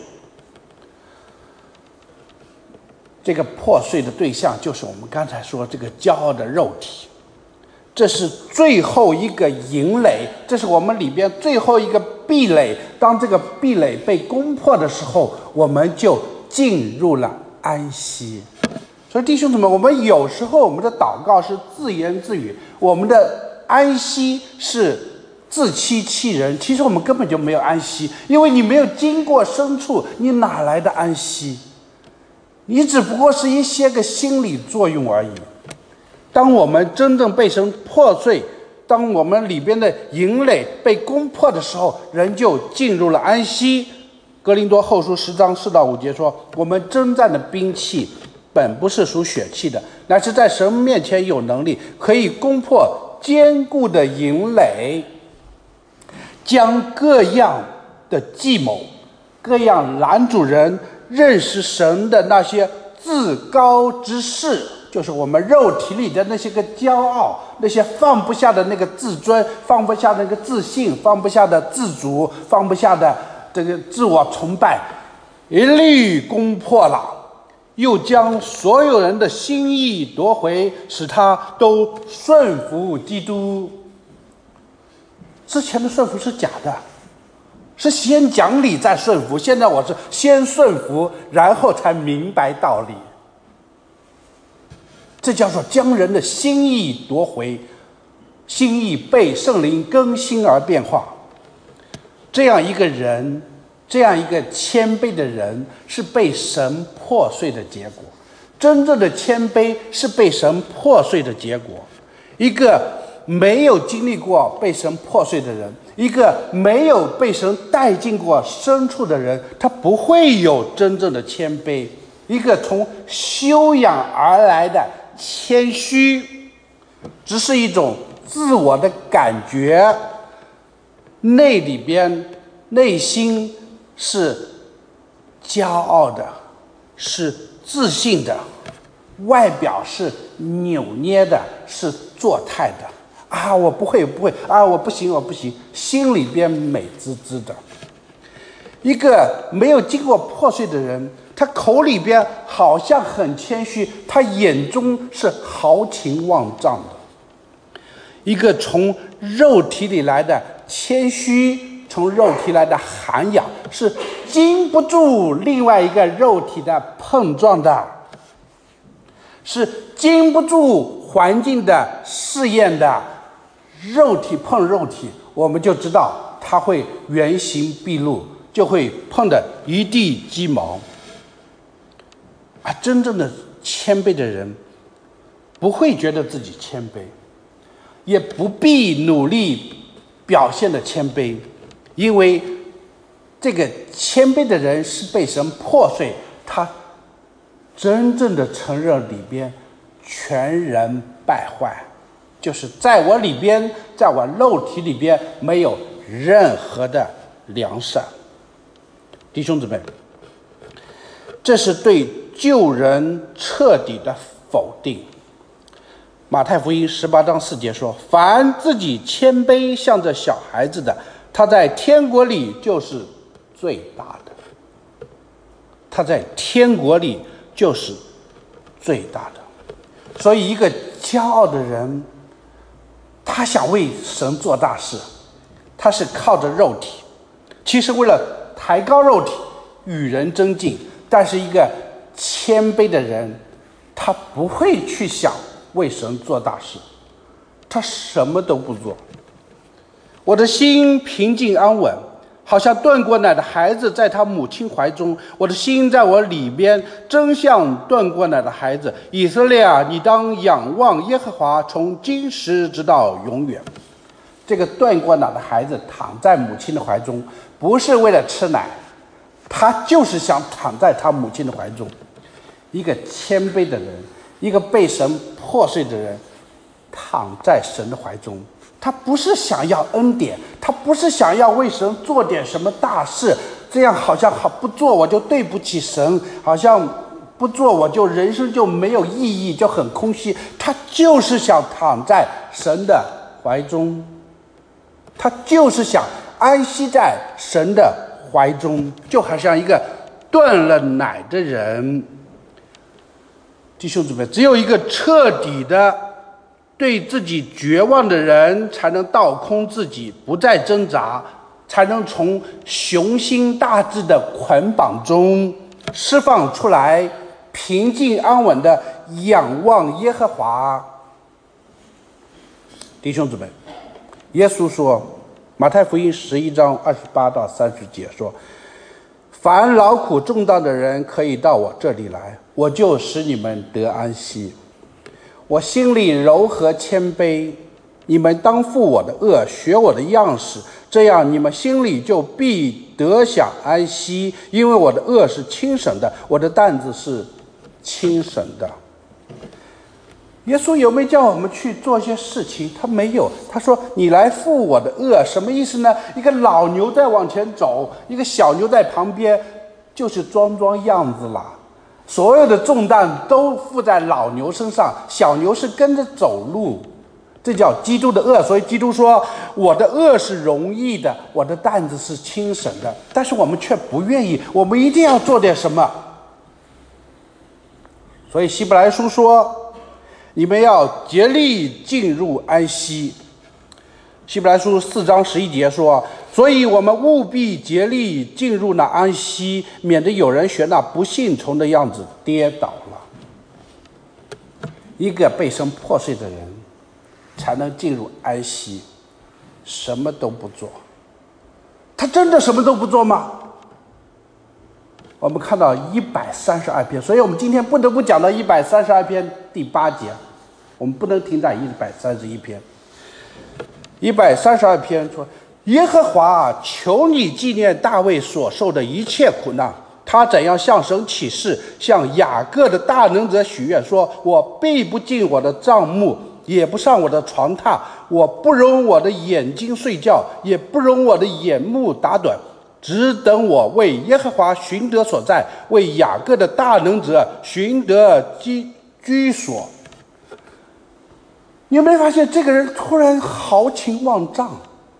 这个破碎的对象就是我们刚才说这个骄傲的肉体，这是最后一个营垒，这是我们里边最后一个壁垒。当这个壁垒被攻破的时候，我们就进入了安息。所以弟兄姊妹，我们有时候我们的祷告是自言自语，我们的安息是自欺欺人。其实我们根本就没有安息，因为你没有经过深处，你哪来的安息？你只不过是一些个心理作用而已。当我们真正被神破碎，当我们里边的营垒被攻破的时候，人就进入了安息。哥林多后书10章4到5节说，我们征战的兵器本不是属血气的，乃是在神面前有能力，可以攻破坚固的营垒，将各样的计谋，各样拦阻人认识神的那些自高之事，就是我们肉体里的那些个骄傲，那些放不下的那个自尊，放不下的那个自信，放不下的自主，放不下的这个自我崇拜，一律攻破了，又将所有人的心意夺回，使他都顺服基督。之前的顺服是假的，是先讲理再顺服，现在我是先顺服，然后才明白道理。这叫做将人的心意夺回，心意被圣灵更新而变化。这样一个人，这样一个谦卑的人，是被神破碎的结果。真正的谦卑是被神破碎的结果。一个没有经历过被神破碎的人，一个没有被神带进过深处的人，他不会有真正的谦卑。一个从修养而来的谦虚，只是一种自我的感觉，内心是骄傲的，是自信的，外表是扭捏的，是作态的。啊，我不会啊，我不行，心里边美滋滋的。一个没有经过破碎的人，他口里边好像很谦虚，他眼中是豪情万丈的。一个从肉体里来的谦虚，从肉体来的涵养，是经不住另外一个肉体的碰撞的，是经不住环境的试验的。肉体碰肉体，我们就知道它会原形毕露，就会碰得一地鸡毛。而真正的谦卑的人，不会觉得自己谦卑，也不必努力表现的谦卑，因为这个谦卑的人是被神破碎，他真正的承认里边全然败坏，就是在我里边，在我肉体里边没有任何的良善。弟兄姊妹，这是对旧人彻底的否定。马太福音18章4节说，凡自己谦卑像这小孩子的，他在天国里就是最大的。他在天国里就是最大的。所以一个骄傲的人，他想为神做大事，他是靠着肉体，其实为了抬高肉体与人争竞。但是一个谦卑的人，他不会去想为神做大事，他什么都不做。 我的心平静安稳，好像断过奶的孩子在他母亲怀中。我的心在我里边，真像断过奶的孩子。以色列啊，你当仰望耶和华，从今时直到永远。这个断过奶的孩子躺在母亲的怀中，不是为了吃奶，他就是想躺在他母亲的怀中。一个谦卑的人，一个被神破碎的人，躺在神的怀中。他不是想要恩典，他不是想要为神做点什么大事，这样好像不做我就对不起神，好像不做我就人生就没有意义，就很空虚。他就是想躺在神的怀中，他就是想安息在神的怀中，就好像一个断了奶的人。弟兄姊妹，只有一个彻底的对自己绝望的人，才能倒空自己，不再挣扎，才能从雄心大志的捆绑中释放出来，平静安稳的仰望耶和华。弟兄姊妹，耶稣说，马太福音11章28到30节说，凡劳苦重担的人可以到我这里来，我就使你们得安息。我心里柔和谦卑，你们当负我的恶，学我的样式，这样你们心里就必得享安息。因为我的恶是轻省的，我的担子是轻省的。耶稣有没有叫我们去做一些事情？他没有。他说你来负我的恶，什么意思呢？一个老牛在往前走，一个小牛在旁边，就是装样子了。所有的重担都负在老牛身上，小牛是跟着走路，这叫基督的恶。所以基督说我的恶是容易的，我的担子是轻省的。但是我们却不愿意，我们一定要做点什么。所以希伯来书说，你们要竭力进入安息。希伯来书4章11节说，所以我们务必竭力进入那安息，免得有人学那不信从的样子跌倒了。一个被神破碎的人才能进入安息，什么都不做。他真的什么都不做吗？我们看到132篇，所以我们今天不得不讲到132篇第8节，我们不能停在131篇。132篇说，耶和华，求你纪念大卫所受的一切苦难，他怎样向神起誓，向雅各的大能者许愿，说我必不进我的帐幕，也不上我的床榻，我不容我的眼睛睡觉，也不容我的眼目打盹，只等我为耶和华寻得所在，为雅各的大能者寻得居所。你有没有发现这个人突然豪情万丈？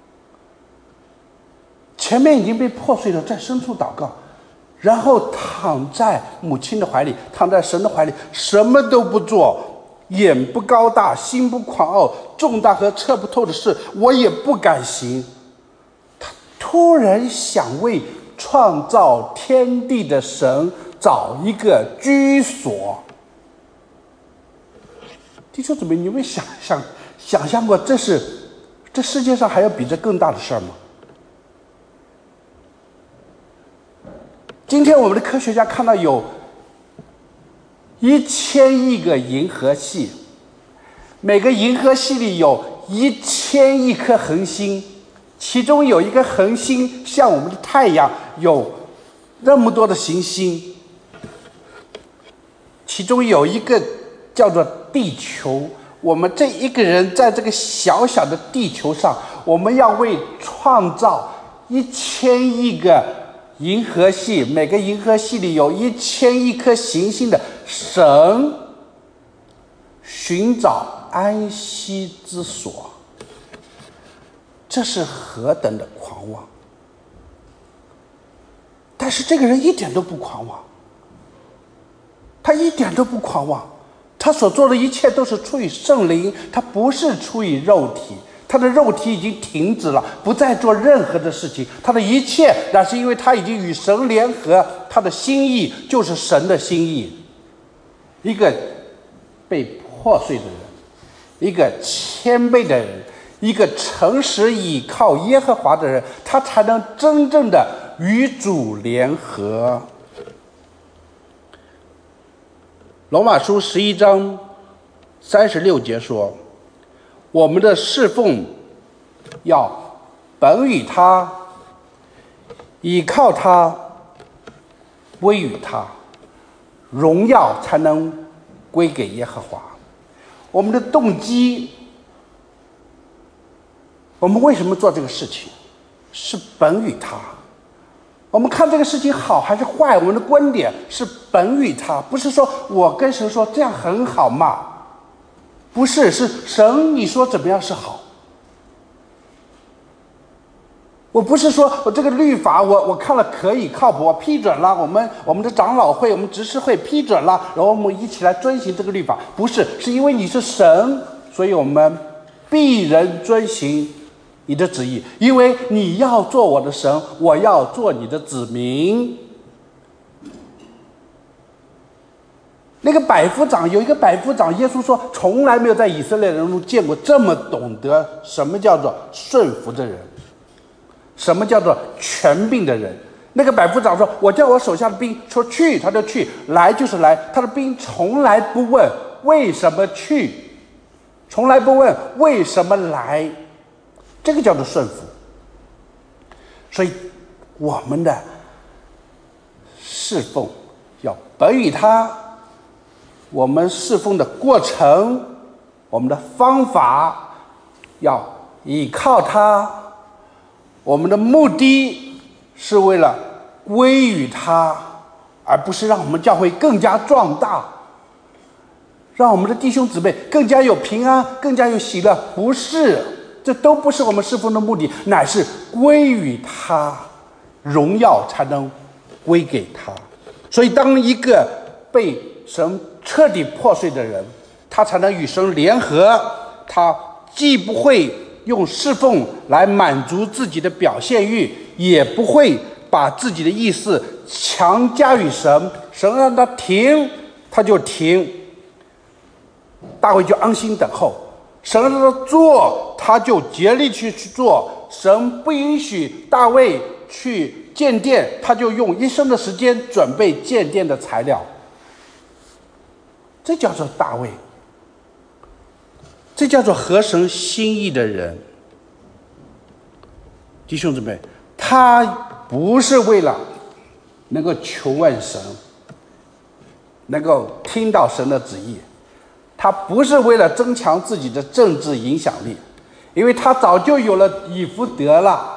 前面已经被破碎了，在深处祷告，然后躺在母亲的怀里，躺在神的怀里，什么都不做，眼不高大，心不狂傲，重大和测不透的事我也不敢行。他突然想为创造天地的神找一个居所。弟兄姊妹，你们想象过这世界上还有比这更大的事儿吗？今天我们的科学家看到有1000亿个银河系，每个银河系里有1000亿颗恒星，其中有一个恒星像我们的太阳有那么多的行星，其中有一个叫做地球。我们这一个人在这个小小的地球上，我们要为创造1000亿个银河系，每个银河系里有1000亿颗行星的神寻找安息之所，这是何等的狂妄！但是这个人一点都不狂妄，他一点都不狂妄，他所做的一切都是出于圣灵，他不是出于肉体。他的肉体已经停止了，不再做任何的事情，他的一切那是因为他已经与神联合，他的心意就是神的心意。一个被破碎的人，一个谦卑的人， 一个诚实倚靠耶和华的人，他才能真正的与主联合。罗马书11章36节说，我们的侍奉要本于他，倚靠他，归于他，荣耀才能归给耶和华。我们的动机，我们为什么做这个事情，是本于他。我们看这个事情好还是坏，我们的观点是本于他，不是说我跟神说这样很好嘛，不是，是神你说怎么样是好。我不是说我这个律法我看了可以靠谱，我批准了，我们的长老会，我们执事会批准了，然后我们一起来遵行这个律法，不是，是因为你是神，所以我们必然遵行你的旨意，因为你要做我的神，我要做你的子民。那个百夫长，有一个百夫长，耶稣说从来没有在以色列人中见过这么懂得什么叫做顺服的人，什么叫做权柄的人。那个百夫长说，我叫我手下的兵说去他就去，来就是来，他的兵从来不问为什么去，从来不问为什么来，这个叫做顺服。所以我们的侍奉要本于他，我们侍奉的过程，我们的方法要依靠他，我们的目的是为了归于他，而不是让我们教会更加壮大，让我们的弟兄姊妹更加有平安，更加有喜乐，不是，这都不是我们侍奉的目的，乃是归于他，荣耀才能归给他。所以当一个被神彻底破碎的人，他才能与神联合，他既不会用侍奉来满足自己的表现欲，也不会把自己的意思强加于神，神让他停他就停，大卫就安心等候，神让他做他就竭力去做，神不允许大卫去建殿，他就用一生的时间准备建殿的材料。这叫做大卫，这叫做合神心意的人。弟兄姊妹，他不是为了能够求问神，能够听到神的旨意，他不是为了增强自己的政治影响力，因为他早就有了以弗得了。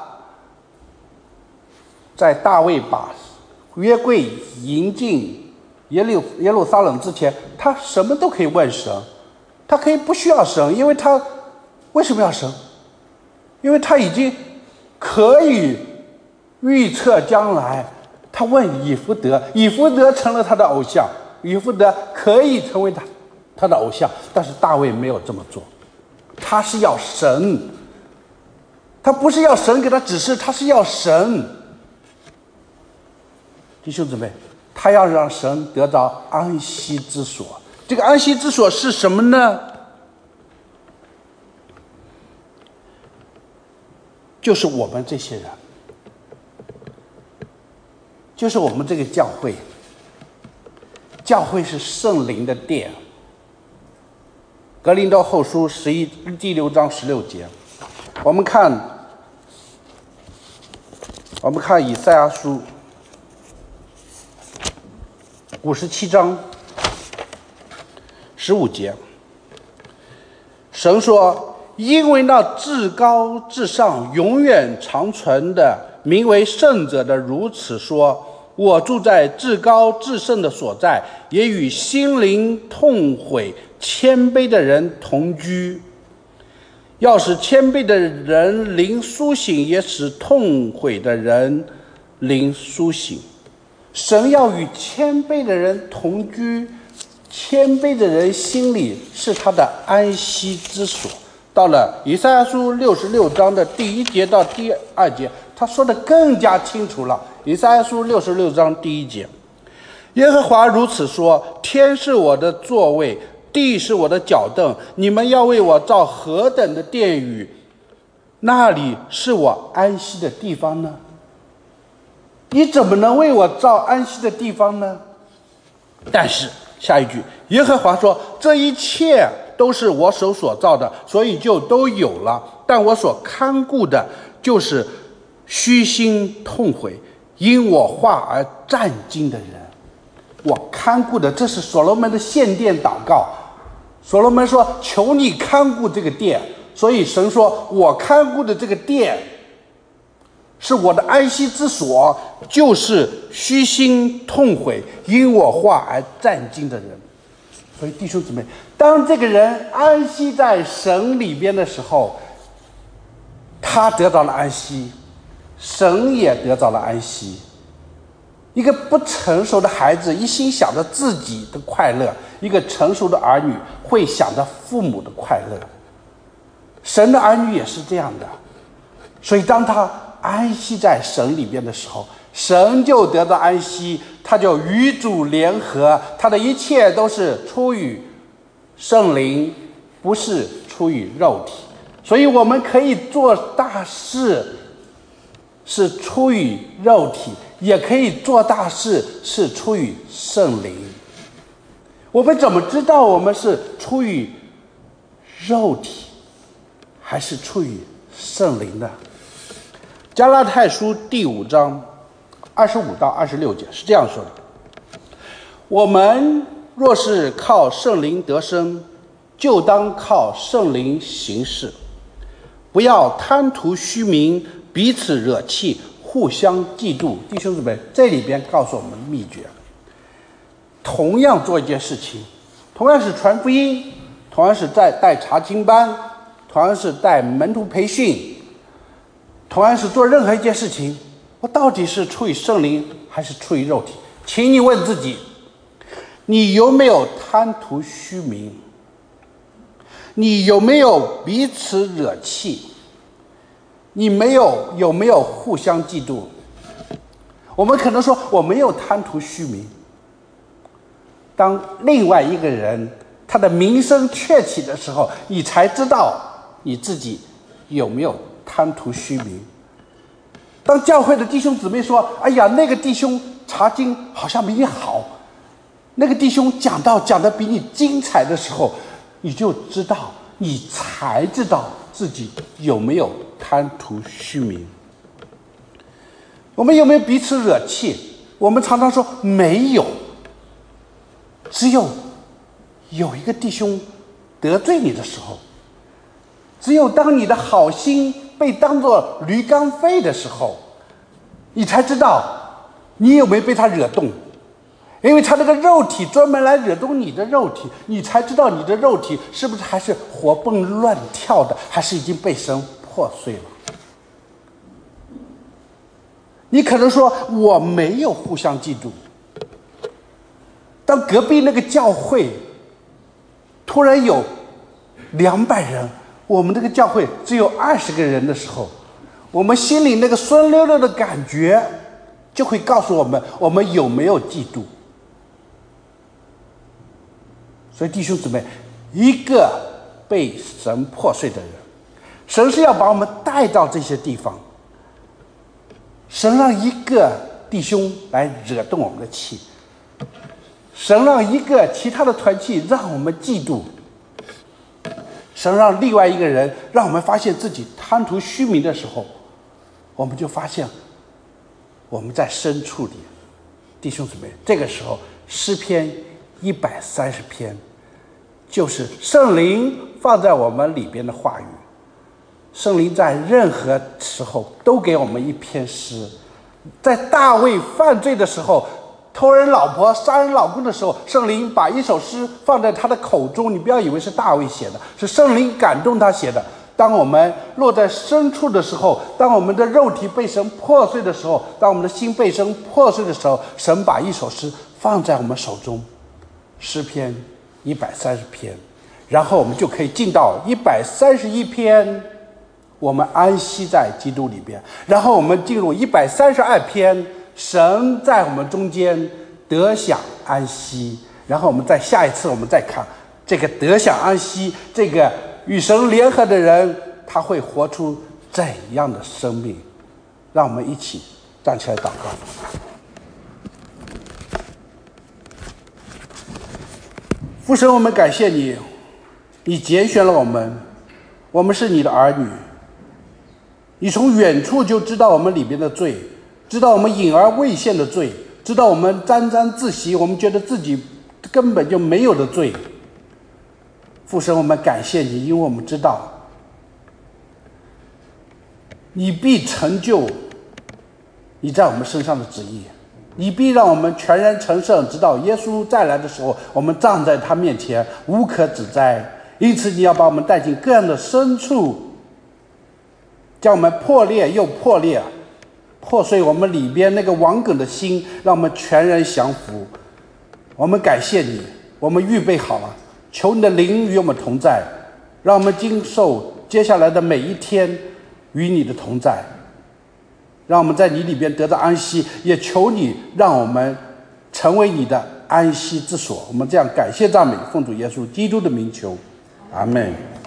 在大卫把约柜迎进耶路撒冷之前，他什么都可以问神，他可以不需要神，因为他为什么要神？因为他已经可以预测将来。他问以弗得，以弗得成了他的偶像，以弗得可以成为他的偶像，但是大卫没有这么做，他是要神，他不是要神给他指示，他是要神。弟兄姊妹，他要让神得到安息之所。这个安息之所是什么呢？就是我们这些人，就是我们这个教会。教会是圣灵的殿。格林多后书第6章16节，我们看以赛亚书57章15节，神说，因为那至高至上永远长存的名为圣者的如此说，我住在至高至圣的所在，也与心灵痛悔谦卑的人同居。要使谦卑的人灵苏醒，也使痛悔的人灵苏醒。神要与谦卑的人同居，谦卑的人心里是他的安息之所。到了以赛亚书66章的第1节到第2节，他说的更加清楚了。以赛亚书66章第1节，耶和华如此说，天是我的座位，地是我的脚凳，你们要为我造何等的殿宇， 那里是我安息的地方呢？你怎么能为我造安息的地方呢？但是下一句，耶和华说，这一切都是我手所造的，所以就都有了。但我所看顾的就是虚心痛悔，因我话而战惊的人。我看顾的，这是所罗门的献殿祷告。所罗门说，求你看顾这个殿。所以神说，我看顾的这个殿是我的安息之所，就是虚心痛悔，因我话而战惊的人。所以弟兄姊妹，当这个人安息在神里边的时候，他得到了安息，神也得到了安息。一个不成熟的孩子一心想着自己的快乐，一个成熟的儿女会想着父母的快乐。神的儿女也是这样的，所以当他安息在神里边的时候，神就得到安息，他就与主联合，他的一切都是出于圣灵，不是出于肉体。所以我们可以做大事是出于肉体，也可以做大事是出于圣灵。我们怎么知道我们是出于肉体还是出于圣灵呢？加拉太书第5章25到26节是这样说的：我们若是靠圣灵得生，就当靠圣灵行事，不要贪图虚名，彼此惹气，互相嫉妒。弟兄姊妹，这里边告诉我们秘诀：同样做一件事情，同样是传福音，同样是在带查经班，同样是带门徒培训，同样是做任何一件事情，我到底是出于圣灵还是出于肉体？请你问自己，你有没有贪图虚名？你有没有彼此惹气？你有没有互相嫉妒？我们可能说我没有贪图虚名。当另外一个人他的名声鹊起的时候，你才知道你自己有没有贪图虚名。当教会的弟兄姊妹说，哎呀，那个弟兄查经好像比你好，那个弟兄讲道讲得比你精彩的时候，你就知道，你才知道自己有没有贪图虚名。我们有没有彼此惹气？我们常常说没有，只有一个弟兄得罪你的时候，只有当你的好心被当作驴肝肺的时候，你才知道你有没有被他惹动。因为他这个肉体专门来惹动你的肉体，你才知道你的肉体是不是还是活蹦乱跳的，还是已经被神破碎了。你可能说我没有互相嫉妒，当隔壁那个教会突然有200人，我们这个教会只有20个人的时候，我们心里那个酸溜溜的感觉就会告诉我们，我们有没有嫉妒。所以弟兄姊妹，一个被神破碎的人，神是要把我们带到这些地方，神让一个弟兄来惹动我们的气，神让一个其他的团契让我们嫉妒，神让另外一个人让我们发现自己贪图虚名的时候，我们就发现我们在深处里。弟兄姊妹，这个时候诗篇130篇就是圣灵放在我们里边的话语。圣灵在任何时候都给我们一篇诗。在大卫犯罪的时候，偷人老婆杀人老公的时候，圣灵把一首诗放在他的口中，你不要以为是大卫写的，是圣灵感动他写的。当我们落在深处的时候，当我们的肉体被神破碎的时候，当我们的心被神破碎的时候，神把一首诗放在我们手中，诗篇130篇，然后我们就可以进到131篇，我们安息在基督里边，然后我们进入132篇，神在我们中间得享安息，然后我们在下一次我们再看这个得享安息，这个与神联合的人，他会活出怎样的生命？让我们一起站起来祷告。父神，我们感谢你，你拣选了我们，我们是你的儿女。你从远处就知道我们里边的罪，知道我们隐而未现的罪，知道我们沾沾自喜，我们觉得自己根本就没有的罪。父神，我们感谢你，因为我们知道你必成就你在我们身上的旨意，你必让我们全然成圣，直到耶稣再来的时候，我们站在他面前无可指摘。因此你要把我们带进各样的深处，将我们破裂又破裂，破碎我们里边那个顽梗的心，让我们全然降服。我们感谢你，我们预备好了，求你的灵与我们同在，让我们经受接下来的每一天与你的同在，让我们在你里边得到安息，也求你让我们成为你的安息之所。我们这样感谢赞美，奉主耶稣基督的名求，阿们。